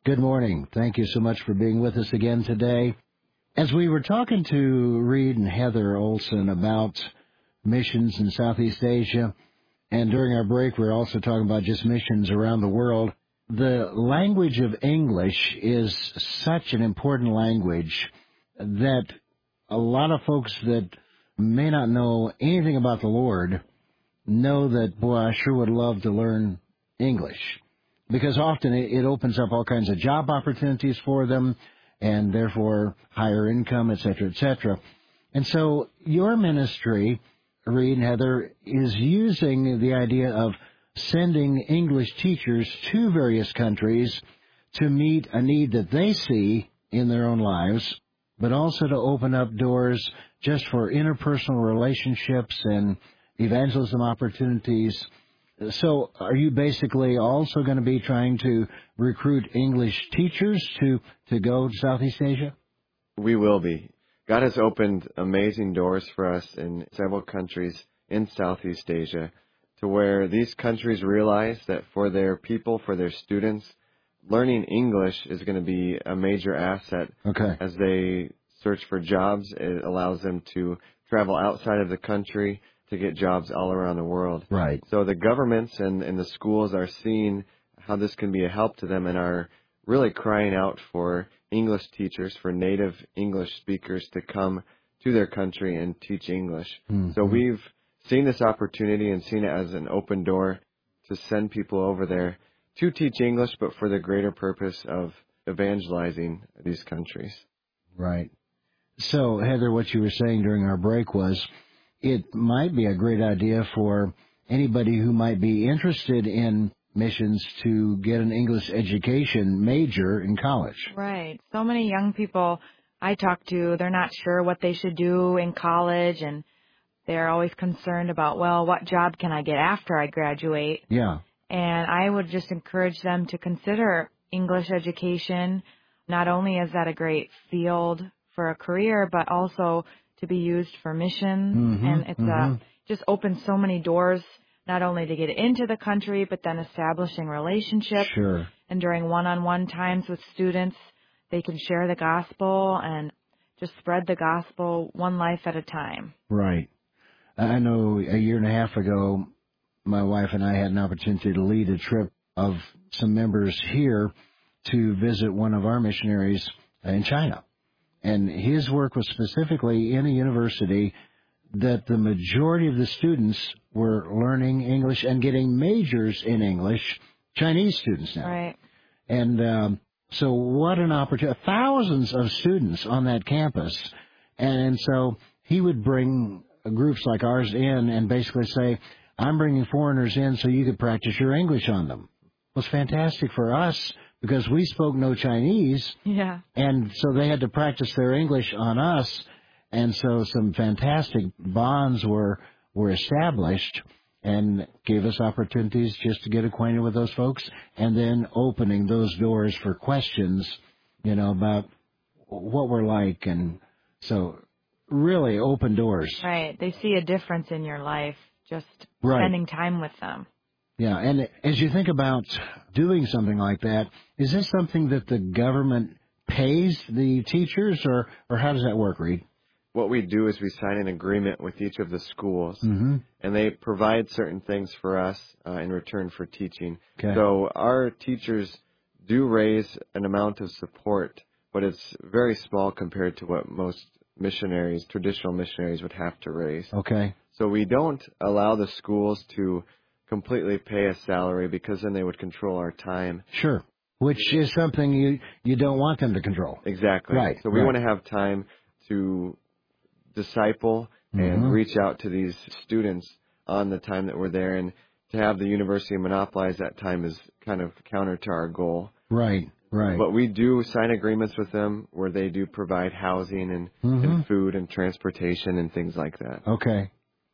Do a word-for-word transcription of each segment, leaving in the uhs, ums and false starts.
Good morning. Thank you so much for being with us again today. As we were talking to Reed and Heather Olson about missions in Southeast Asia, and during our break we were also talking about just missions around the world, the language of English is such an important language that a lot of folks that may not know anything about the Lord know that, boy, I sure would love to learn English. Because often it opens up all kinds of job opportunities for them and therefore higher income, et cetera, et cetera. And so your ministry, Reed and Heather, is using the idea of sending English teachers to various countries to meet a need that they see in their own lives, but also to open up doors just for interpersonal relationships and evangelism opportunities. So are you basically also going to be trying to recruit English teachers to, to go to Southeast Asia? We will be. God has opened amazing doors for us in several countries in Southeast Asia to where these countries realize that for their people, for their students, learning English is going to be a major asset. Okay. As they search for jobs. It allows them to travel outside of the country to get jobs all around the world. Right. So the governments and, and the schools are seeing how this can be a help to them and are really crying out for English teachers, for native English speakers to come to their country and teach English. Mm-hmm. So we've seen this opportunity and seen it as an open door to send people over there to teach English, but for the greater purpose of evangelizing these countries. Right. So, Heather, what you were saying during our break was it might be a great idea for anybody who might be interested in missions to get an English education major in college. Right. So many young people I talk to, they're not sure what they should do in college, and they're always concerned about, well, what job can I get after I graduate? Yeah. And I would just encourage them to consider English education. Not only is that a great field for a career, but also to be used for missions. Mm-hmm, and it's mm-hmm. uh, just opens so many doors, not only to get into the country, but then establishing relationships. Sure. And during one-on-one times with students, they can share the gospel and just spread the gospel one life at a time. Right. I know a year and a half ago, my wife and I had an opportunity to lead a trip of some members here to visit one of our missionaries in China. And his work was specifically in a university that the majority of the students were learning English and getting majors in English, Chinese students now. Right. And um, so what an opportunity. Thousands of students on that campus. And, and so he would bring groups like ours in and basically say, I'm bringing foreigners in so you could practice your English on them. It was fantastic for us because we spoke no Chinese. Yeah. And so they had to practice their English on us. And so some fantastic bonds were were established and gave us opportunities just to get acquainted with those folks and then opening those doors for questions, you know, about what we're like. And so really open doors. Right. They see a difference in your life just right. spending time with them. Yeah, and as you think about doing something like that, is this something that the government pays the teachers, or, or how does that work, Reed? What we do is we sign an agreement with each of the schools, mm-hmm. and they provide certain things for us uh, in return for teaching. Okay. So our teachers do raise an amount of support, but it's very small compared to what most missionaries, traditional missionaries, would have to raise. Okay. So we don't allow the schools to completely pay a salary because then they would control our time. Sure. Which is something you, you don't want them to control. Exactly. Right. So we right. want to have time to disciple mm-hmm. and reach out to these students on the time that we're there. And to have the university monopolize that time is kind of counter to our goal. Right. Right. But we do sign agreements with them where they do provide housing and, mm-hmm. and food and transportation and things like that. Okay.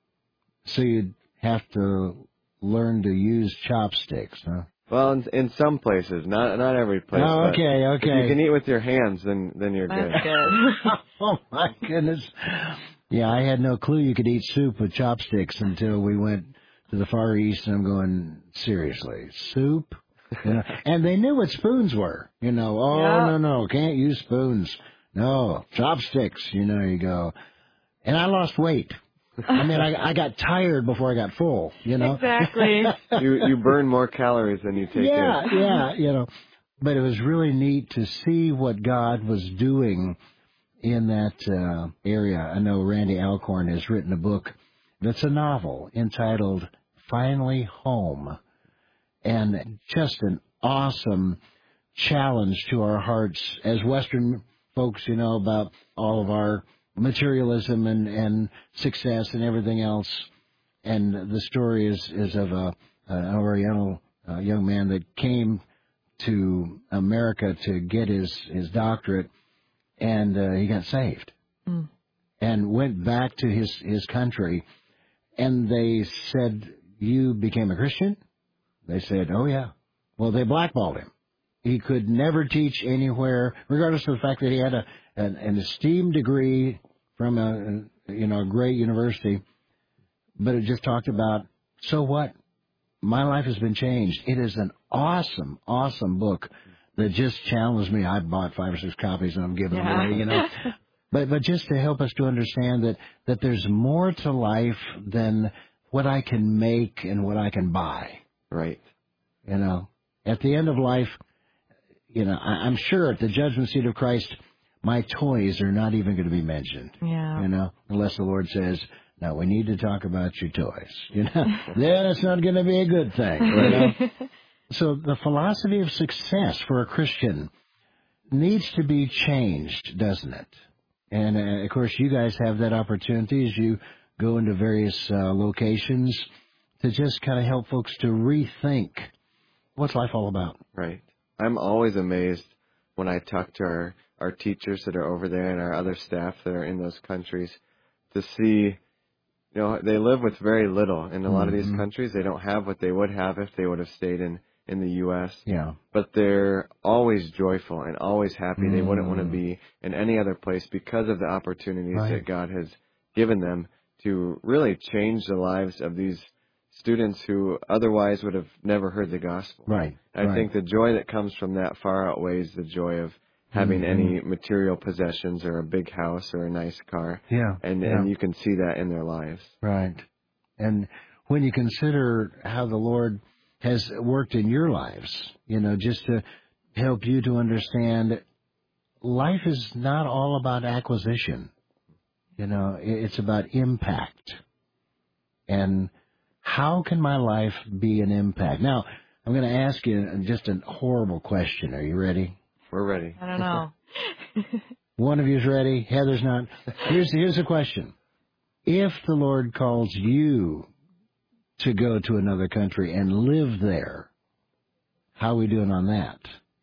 So you'd have to learn to use chopsticks, huh? Well, in, in some places, not not every place. Oh, okay, okay. If you can eat with your hands, then then you're good. That's good. Oh my goodness! Yeah, I had no clue you could eat soup with chopsticks until we went to the Far East, and I'm going, seriously, soup? You know? And they knew what spoons were. You know, oh, Yeah. no, no, can't use spoons. No, chopsticks, you know, you go. And I lost weight. I mean, I, I got tired before I got full, you know. Exactly. you you burn more calories than you take yeah, in. yeah, you know. But it was really neat to see what God was doing in that uh, area. I know Randy Alcorn has written a book that's a novel entitled Finally Home, and just an awesome challenge to our hearts as Western folks, you know, about all of our materialism and, and success and everything else. And the story is, is of a, an Oriental uh, young man that came to America to get his, his doctorate, and uh, he got saved mm. and went back to his, his country. And they said, "You became a Christian?" They said, "Oh, yeah." Well, they blackballed him. He could never teach anywhere, regardless of the fact that he had a, an, an esteemed degree from a, you know, a great university. But it just talked about, so what? My life has been changed. It is an awesome, awesome book that just challenged me. I bought five or six copies and I'm giving yeah. them away, you know. But but just to help us to understand that, that there's more to life than what I can make and what I can buy. Right. You know, at the end of life, you know, I, I'm sure at the judgment seat of Christ, my toys are not even going to be mentioned. Yeah. You know, unless the Lord says, "Now we need to talk about your toys." You know, then it's not going to be a good thing. You know? So the philosophy of success for a Christian needs to be changed, doesn't it? And, uh, of course, you guys have that opportunity as you go into various uh, locations to just kind of help folks to rethink what's life all about. Right. I'm always amazed when I talk to our, our teachers that are over there and our other staff that are in those countries to see, you know, they live with very little. In a lot mm-hmm. of these countries, they don't have what they would have if they would have stayed in, in the U S Yeah. But they're always joyful and always happy. Mm. They wouldn't want to be in any other place because of the opportunities right. that God has given them to really change the lives of these students who otherwise would have never heard the gospel. Right. I right. think the joy that comes from that far outweighs the joy of having mm-hmm. any material possessions or a big house or a nice car. Yeah. And yeah. and you can see that in their lives. Right. And when you consider how the Lord has worked in your lives, you know, just to help you to understand life is not all about acquisition. You know, it's about impact. And how can my life be an impact? Now, I'm going to ask you just a horrible question. Are you ready? We're ready. I don't know. One of you's ready. Heather's not. Here's, here's the question. If the Lord calls you to go to another country and live there, how are we doing on that?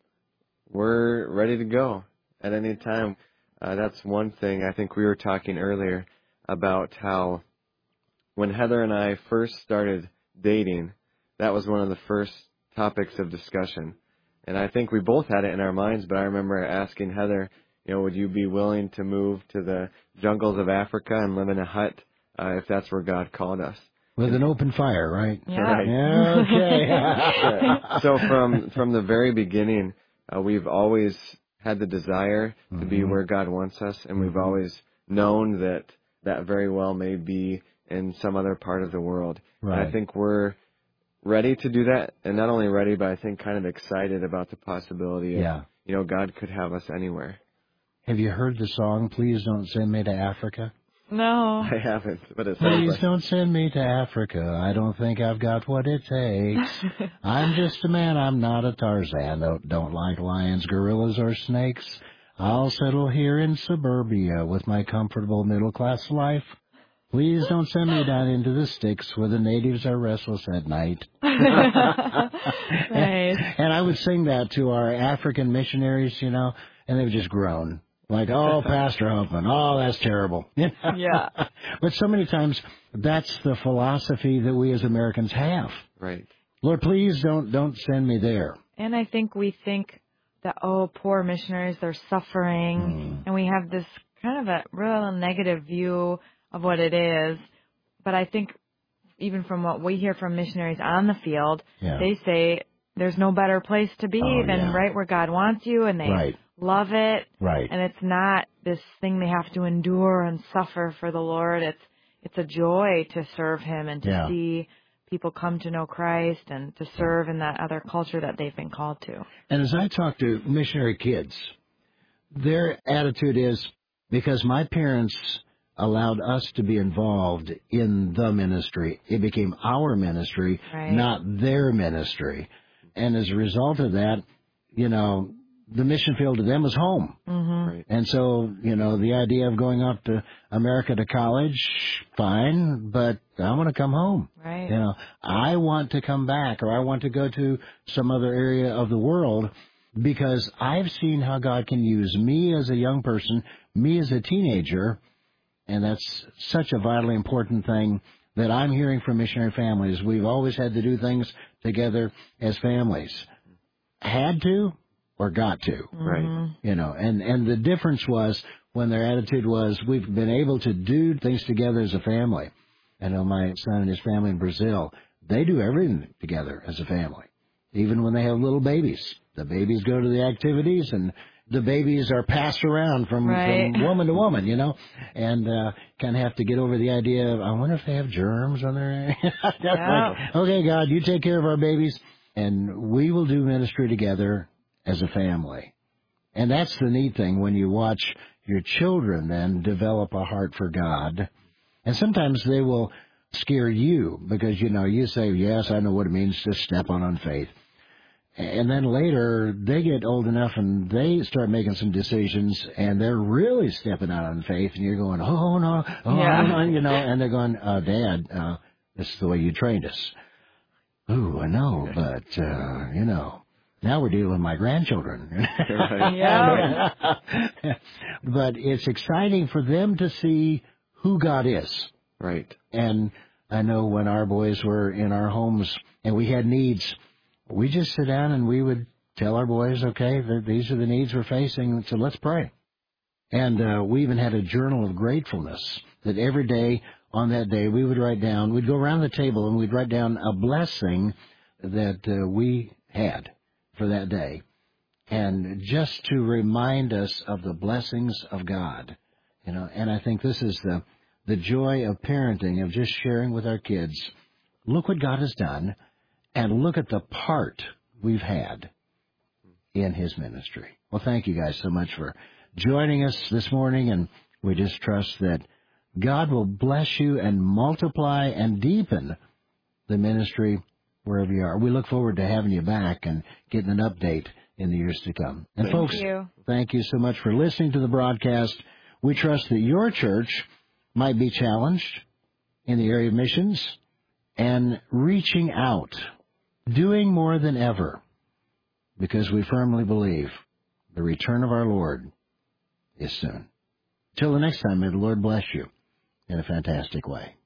We're ready to go at any time. Uh, that's one thing. I think we were talking earlier about how when Heather and I first started dating, that was one of the first topics of discussion. And I think we both had it in our minds, but I remember asking Heather, you know, would you be willing to move to the jungles of Africa and live in a hut uh, if that's where God called us? With an open fire, right? Yeah. Right. Yeah, okay. Yeah. So from from the very beginning, uh, we've always had the desire to mm-hmm. be where God wants us, and we've mm-hmm. always known that that very well may be in some other part of the world. Right. And I think we're ready to do that, and not only ready, but I think kind of excited about the possibility of, yeah. you know, God could have us anywhere. Have you heard the song, "Please Don't Send Me to Africa"? No. I haven't, but it sounds Please like... don't send me to Africa. I don't think I've got what it takes. I'm just a man. I'm not a Tarzan. Don't, don't like lions, gorillas, or snakes. I'll settle here in suburbia with my comfortable middle-class life. Please don't send me down into the sticks where the natives are restless at night. Nice. and, and I would sing that to our African missionaries, you know, and they would just groan. Like, "Oh, Pastor Huffman, oh, that's terrible." Yeah. But so many times, that's the philosophy that we as Americans have. Right. Lord, please don't don't send me there. And I think we think that, oh, poor missionaries, they're suffering. Mm. And we have this kind of a real negative view of what it is. But I think even from what we hear from missionaries on the field, Yeah. they say there's no better place to be Oh, than yeah. right where God wants you, and they Right. love it. Right. And it's not this thing they have to endure and suffer for the Lord. It's it's a joy to serve Him and to Yeah. see people come to know Christ and to serve in that other culture that they've been called to. And as I talk to missionary kids, their attitude is, because my parents allowed us to be involved in the ministry, it became our ministry, Right. not their ministry. And as a result of that, you know, the mission field to them was home. Mm-hmm. Right. And so, you know, the idea of going off to America to college, fine, but I want to come home. Right. You know, I want to come back, or I want to go to some other area of the world, because I've seen how God can use me as a young person, me as a teenager, and that's such a vitally important thing that I'm hearing from missionary families. We've always had to do things together as families. Had to or got to. Right. You know, and, and the difference was when their attitude was, we've been able to do things together as a family. I know my son and his family in Brazil, they do everything together as a family. Even when they have little babies. The babies go to the activities, and the babies are passed around from, Right. from woman to woman, you know, and uh, kind of have to get over the idea of, I wonder if they have germs on their... Yeah. Like, okay, God, you take care of our babies, and we will do ministry together as a family. And that's the neat thing when you watch your children then develop a heart for God. And sometimes they will scare you because, you know, you say, yes, I know what it means to step on unfaith. And then later they get old enough and they start making some decisions and they're really stepping out on faith, and you're going, oh, no, oh, Yeah. no, you know, and they're going, uh, Dad, uh, this is the way you trained us. Ooh, I know, but, uh, you know, now we're dealing with my grandchildren. Yeah. But it's exciting for them to see who God is. Right. And I know when our boys were in our homes and we had needs, we just sit down and we would tell our boys, okay, these are the needs we're facing, so let's pray. And uh, we even had a journal of gratefulness that every day on that day we would write down, we'd go around the table and we'd write down a blessing that uh, we had for that day. And just to remind us of the blessings of God, you know, and I think this is the, the joy of parenting, of just sharing with our kids, look what God has done, and look at the part we've had in His ministry. Well, thank you guys so much for joining us this morning, and we just trust that God will bless you and multiply and deepen the ministry wherever you are. We look forward to having you back and getting an update in the years to come. And Thank folks, you. thank you so much for listening to the broadcast. We trust that your church might be challenged in the area of missions and reaching out, doing more than ever, because we firmly believe the return of our Lord is soon. Till the next time, may the Lord bless you in a fantastic way.